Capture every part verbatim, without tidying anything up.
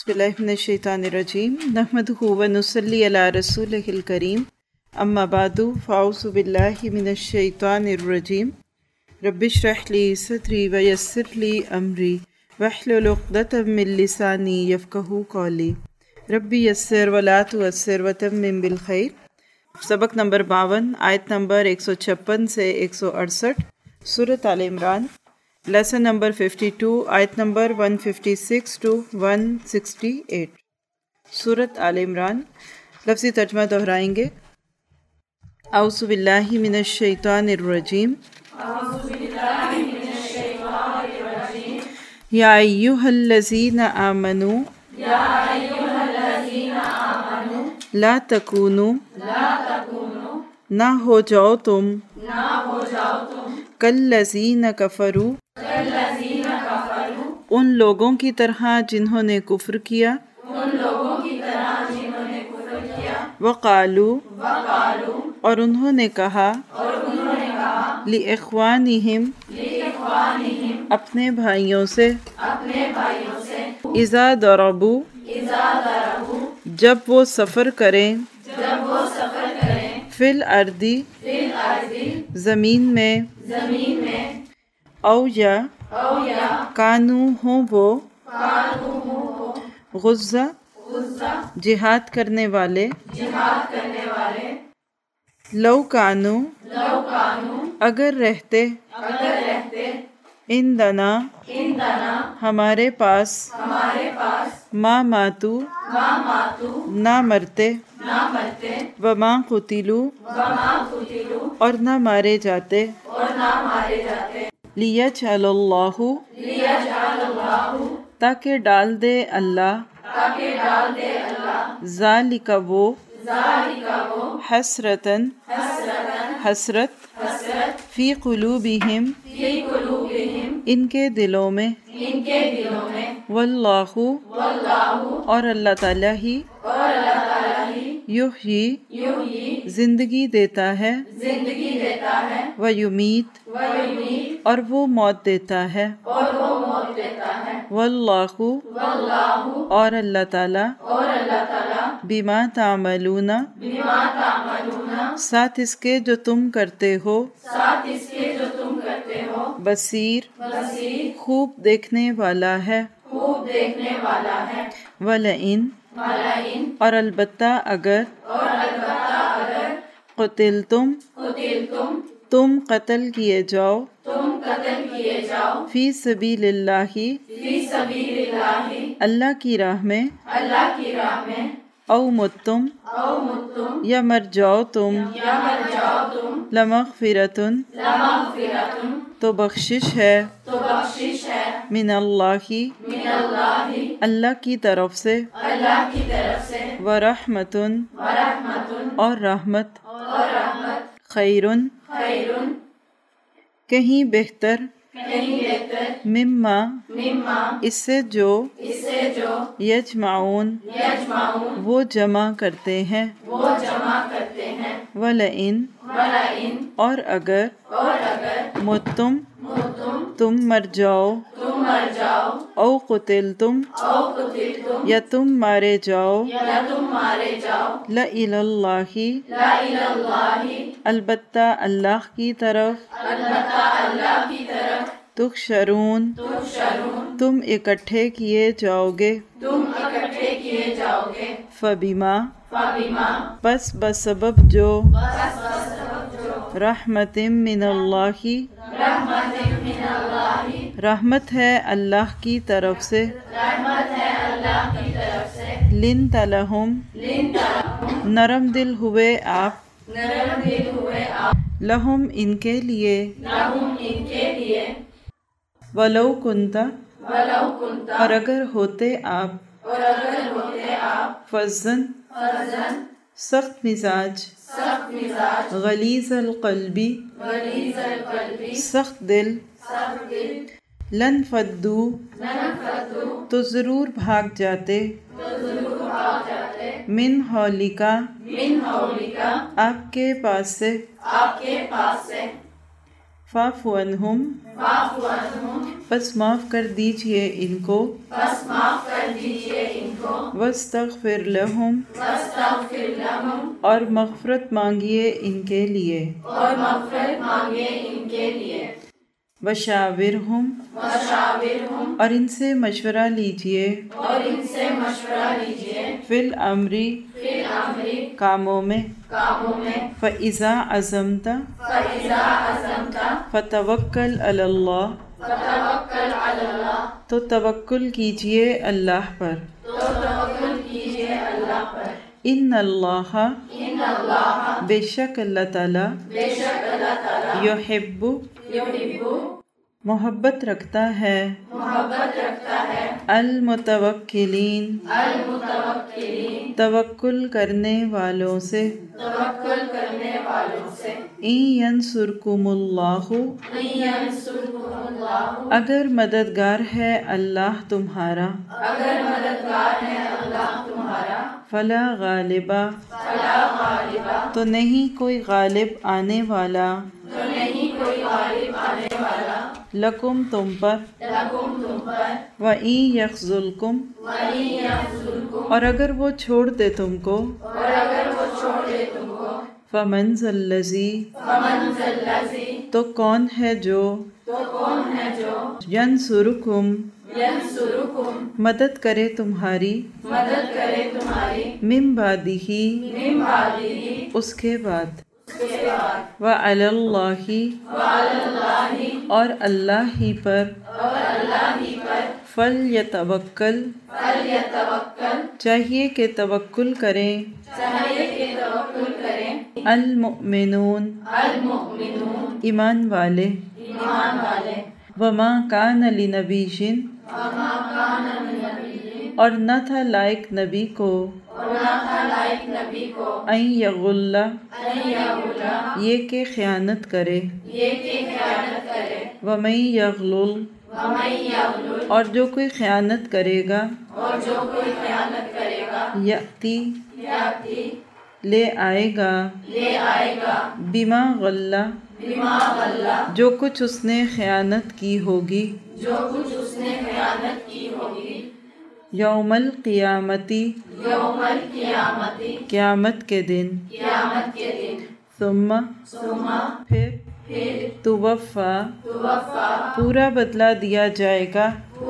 بسم اللہ من الشیطان الرجیم نحمدہ و نصلی علی رسولہ الکریم اما بعد فاعوذ باللہ من الشیطان الرجیم رب اشرح لی صدری ویسر لی امری واحلل عقدۃ من لسانی یفقہوا قولی رب یسر ولا تعسر وتمم بالخیر۔ سبق نمبر باون، آیت نمبر ایک سو چھپن سے ایک سو اڑسٹھ، سورۃ آل عمران، لیسن نمبر ففٹی ٹو، آیت number one fifty six two one sixty eight. سورۃ آل عمران، لفظی ترجمہ دہرائیں گے۔ اعوذ باللہ من الشیطان الرجیم یا ایہا الذین آمنوا لا تکونوا نہ ہو جاؤ تم کالذین کفروا ان لوگوں کی طرح جنہوں نے کفر کیا، وقالوا اور انہوں نے کہا، لِإِخْوَانِهِمْ اپنے بھائیوں سے، اذا ضربوا جب وہ سفر کریں، فی الارض زمین میں، او یا کانو ہوں وہ، غزہ جہاد کرنے والے، لو کانو اگر رہتے، عندنا ہمارے پاس، ما ماتو نہ مرتے، وما قتلوا اور نہ مارے جاتے، لیجعل اللہ تاکہ ڈال دے اللہ، ذالک وہ، حسرتاً حسرت، فی قلوبہم ان کے دلوں میں، واللہ اور اللہ تعالیٰ ہی، یحیی زندگی دیتا ہے، ویمیت اور وہ موت دیتا ہے، واللہ اور اللہ تعالیٰ، بما تعملون ساتھ اس کے جو تم کرتے ہو، بصیر خوب دیکھنے والا ہے، وَلَئِن اور البتہ اگر، قتلتم تم قتل کیے جاؤ، فی سبیل اللہ اللہ کی راہ میں، او متم یا مر جاؤ تم، لمغفرۃ تو بخشش ہے، من اللہ اللہ کی طرف سے، ورحمۃ اور رحمت، خیر کہیں بہتر، مما اس سے جو، یجمعون وہ جمع کرتے ہیں، وَلَئِن اور اگر، متم تم مر جاؤ، او قتلتم یا تم مارے جاؤ، لَإِلَى اللَّهِ البتہ اللہ کی طرف، تحشرون تم اکٹھے کیے جاؤ گے، فبما پس بسبب جو، رحمت من اللہ رحمت ہے اللہ کی طرف سے، لنت لہم نرم دل ہوئے آپ، لہم ان کے لیے، ولو کنت اور اگر ہوتے آپ، فظاً سخت مزاج، غلیظ القلب سخت دل، لن فدو تو ضرور بھاگ جاتے، من حولکا آپ کے پاس سے، فاعف عنہم پس معاف کر دیجئے ان کو، وَاسْتَغْفِرْ لَهُمْ اور مغفرت مانگیے ان کے لیے وَشَاوِرْهُمْ اور ان سے مشورہ لیجئے فِی الْأَمْرِ کاموں میں فَإِذَا عَزَمْتَ فَتَوَكَّلْ عَلَى اللَّهِ تو توکل کیجئے اللہ پر ان اللہ بے شک اللہ تعالی یحب محبت رکھتا ہے المتوکلین توکل کرنے والوں سے ان ینصرکم اللہ اگر مددگار ہے اللہ تمہارا فلا غالب تو نہیں کوئی غالب آنے والا لکم تم پر وَإِن يَخْذُلْكُمْ اور اگر وہ چھوڑ دے تم کو فَمَنْ ذَا الَّذِي تو کون ہے جو يَنْصُرُكُمْ مدد کرے تمہاری من بعدہ اس کے بعد وَعَلَى اللَّهِ اور اللہ ہی پر فَلْيَتَوَكَّلْ چاہیے کہ توکل کریں المؤمنون ایمان والے وَمَا كَانَ لِنَبِيٍّ اور نہ تھا لائق نبی کو ان یغل یہ کہ خیانت کرے ومن یغلل اور جو کوئی خیانت کرے گا یأتی لے آئے گا بما غل جو کچھ اس نے خیانت کی ہوگی یوم القیامتی قیامت کے دن ثم پھر توفا پورا بدلہ دیا جائے گا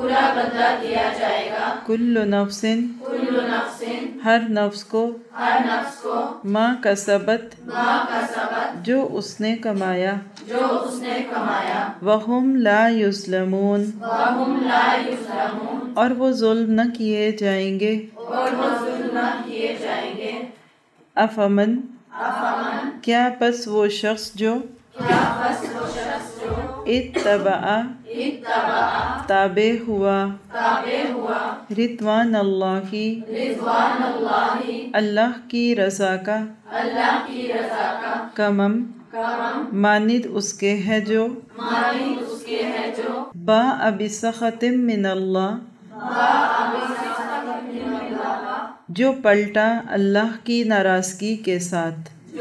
کل نفس ہر نفس کو ما کسبت جو اس نے کمایا وہم لا یظلمون اور وہ ظلم نہ کیے جائیں گے افمن کیا پس وہ شخص جو اتبع تابع ہوا رضوان اللہ اللہ کی رضا کا کمم مانند اس کے ہے جو باء بسخط من اللہ جو پلٹا اللہ کی ناراضگی کے ساتھ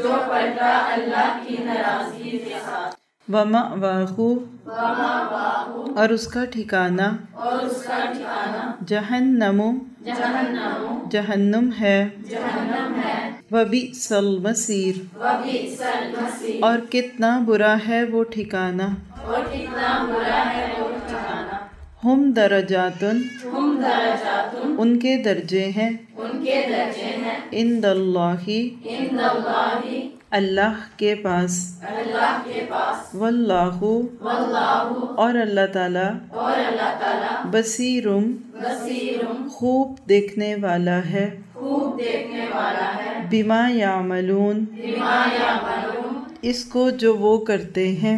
وَمَأْوَاهُ اور اس کا ٹھکانہ جہنم جہنم ہے وَبِئْسَ الْمَصِيرُ اور کتنا برا ہے وہ ٹھکانہ ہم درجات ان کے درجے ہیں عند اللہ اللہ کے پاس واللہ اور اللہ تعالی بصیرم خوب دیکھنے والا ہے بما یعملون اس کو جو وہ کرتے ہیں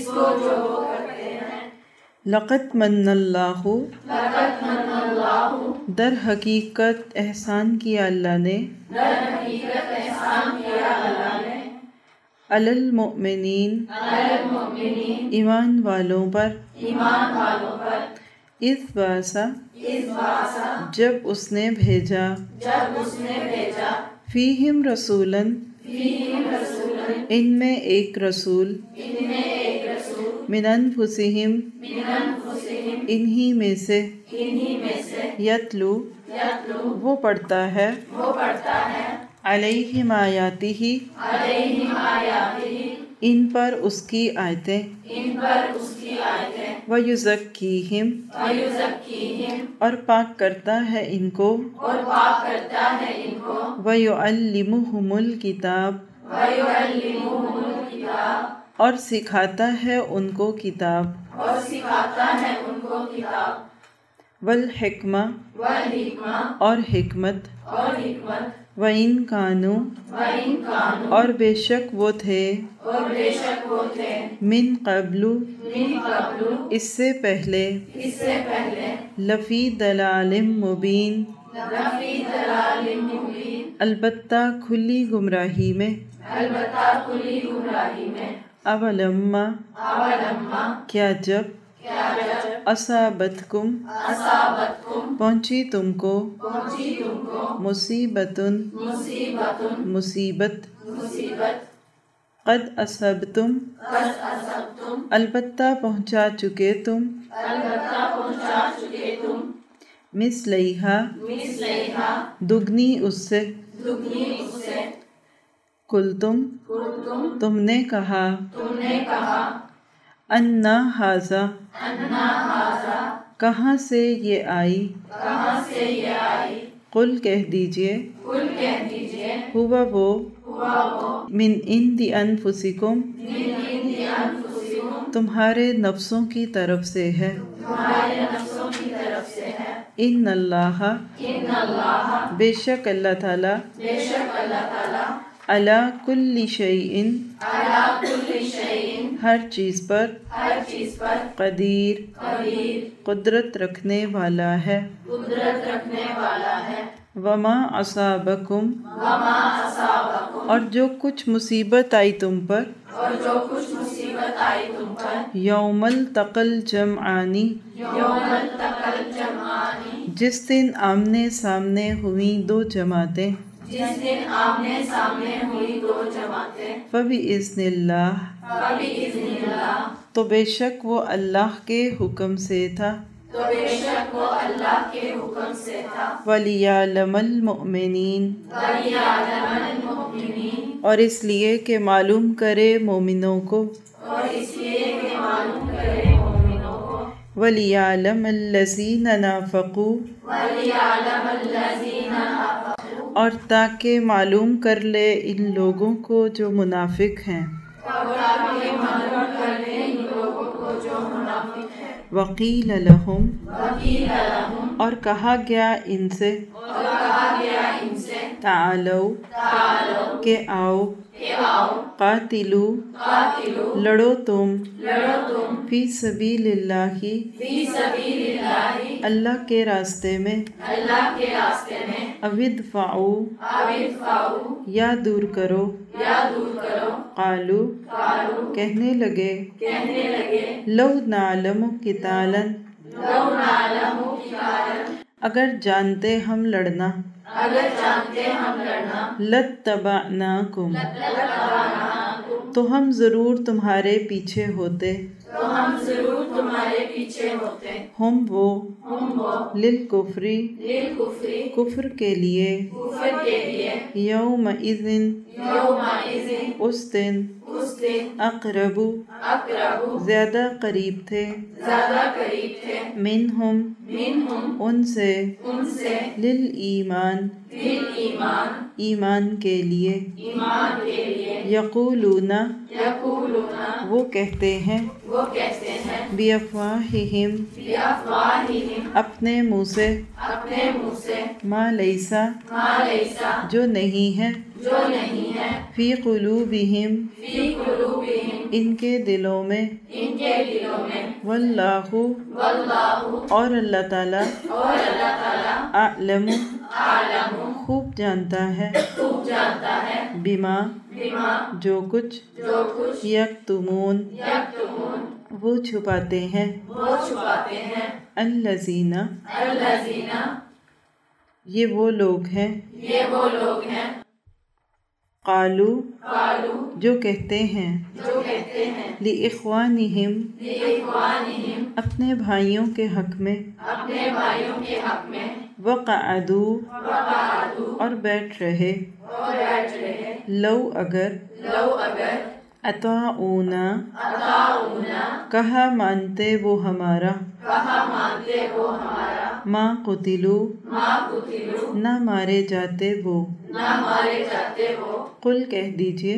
لقد من اللہ در حقیقت احسان کیا اللہ نے علی المؤمنین ایمان والوں پر اذ بعث جب اس نے بھیجا فیہم رسولا ان میں ایک رسول من انفسہم انہی میں سے یتلو وہ پڑھتا ہے علیہم آیاتہ ان پر اس کی آیتیں وَيُزَكِّيهِمْ اور پاک کرتا ہے ان کو وَيُعَلِّمُهُمُ الْكِتَابَ اور سکھاتا ہے ان کو کتاب والحکمہ اور حکمت وَإِن كَانُوا اور بے شک وہ تھے من قبل اس سے پہلے لفی ضلال مبین البتہ کھلی گمراہی میں اولما کیا جب اصابتکم پہنچی تم کو مصیبتن مصیبت قد اصبتم البتہ پہنچا چکے تم مثلیہا دگنی اس سے قلتم تم نے کہا انا ھذا کہاں سے یہ آئی قل کہہ دیجئے ہوا وہ من عند انفسکم تمہارے نفسوں کی طرف سے ہے ان اللہ بے شک اللہ تعالی علی کل شیء ہر چیز پر قدیر قدرت رکھنے والا ہے وما اصابکم اور جو کچھ مصیبت آئی تم پر یوم التقى الجمعان جس دن آمنے سامنے ہوئیں دو جماعتیں فبإذن اللہ تو بے شک وہ اللہ کے حکم سے تھا وَلِيَعْلَمَ الْمُؤْمِنِينَ اور اس لیے کہ معلوم کرے مومنوں کو وَلِيَعْلَمَ الَّذِينَ نَافَقُوا اور تاکہ معلوم کر لے ان لوگوں کو جو منافق ہیں وقیل لہم اور کہا گیا ان سے تعالو کہ آؤ قاتلو لڑو تم فی سبیل اللہ اللہ کے راستے میں اودفعو یا دور کرو قالو کہنے لگے لو نعلم قتالا اگر جانتے ہم لڑنا لَاتَّبَعْنَاكُمْ تو ہم ضرور تمہارے پیچھے ہوتے ہم وہ للکفر کفر کے لیے یومئذ اس دن اقرب زیادہ قریب تھے منہم ان سے للایمان ایمان کے لیے یقولون وہ کہتے ہیں بیافواہہم اپنے منہ سے ما لیسا جو نہیں ہے فی قلوبہم ان کے دلوں میں واللہ اور اللہ تعالی اعلم خوب جانتا ہے بما جو کچھ یکتمون وہ چھپاتے ہیں الذین یہ وہ لوگ ہیں قالو جو کہتے ہیں لِإِخْوَانِهِمْ اپنے بھائیوں کے حق میں وقعدوا اور بیٹھ رہے، لو اگر، اطاعونا کہا مانتے وہ ہمارا، ما قتلوا نہ مارے جاتے وہ، قل کہہ دیجئے،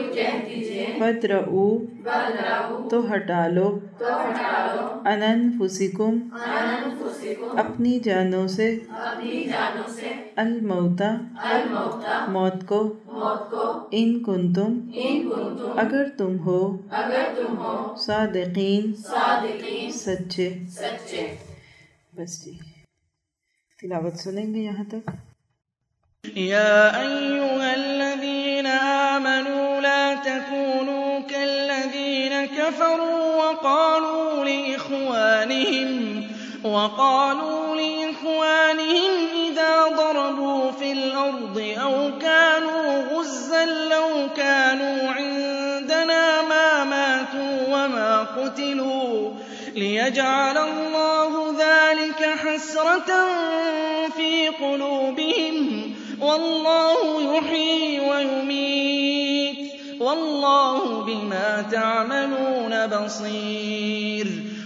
فَادْرَؤُوا تو ہٹا لو، عَنْ أَنفُسِكُمْ اپنی جانوں سے، الموتَ موت کو، ان کنتم اگر تم ہو، صادقین سچے۔ بس جی تلاوت سنیں گے یہاں تک۔ يا أيها الذين آمنوا لا تكونوا كالذين كفروا وقالوا لإخوانهم وقالوا لإخوانهم إذا ضربوا في الأرض أو كانوا غزا لو كانوا عندنا ما ماتوا وما قتلوا ليجعل الله ذلك حسرة في قلوبهم والله يحيي ويميت والله بما تعملون بصير۔